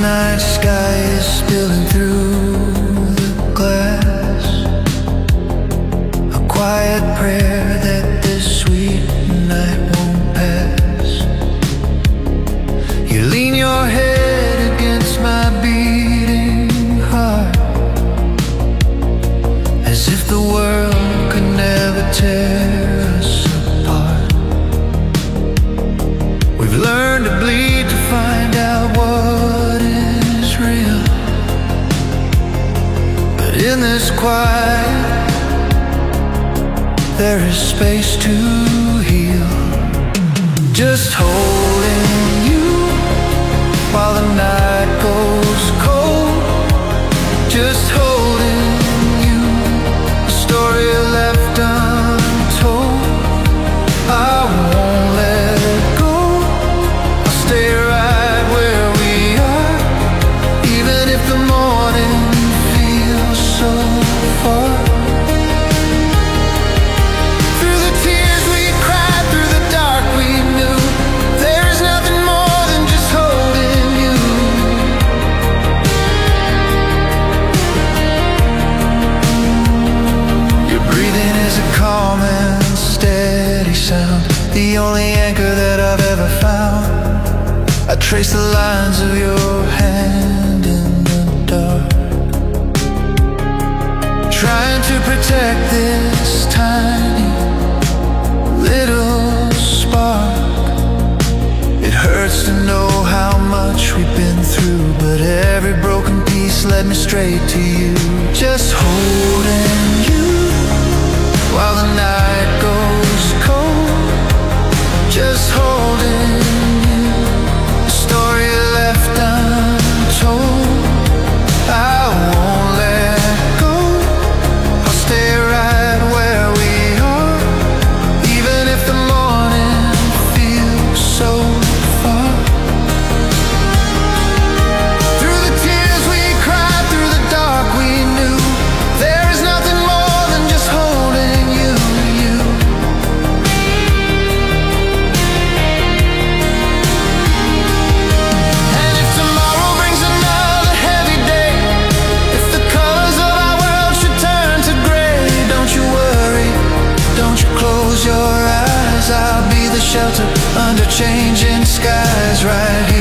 night sky is spilling through the glass, a quiet prayer that this sweet night won't pass. You lean your head against my beating heart, as if the world could never tear us apart. We've learned to bleed to find out what is real, but in this quiet there is space to heal. Just holding you while the night goes cold. Just holding you, a story left untold. I won't let go, I'll stay right where we are, even if the morning feels so far. Through the tears we cried, through the dark we knew, there is nothing more than just holding you. Your breathing is a calm and steady sound, the only anchor that I've ever found. I trace the lines of your hand in the dark, trying to protect this tiny little spark. It hurts to know how much we've been through, but every broken piece led me straight to you. Just holding you while the night goes cold. Just holding you, a story left untold. I won't let go, I'll stay right where we are, even if the morning feels so far. Through the tears we cried, through the dark we knew, there is nothing more than just holding you, you. And if tomorrow brings another heavy day, if the colors of our world should turn to gray, don't you worry, don't you close your eyes, I'll be the shelter under changing skies right here.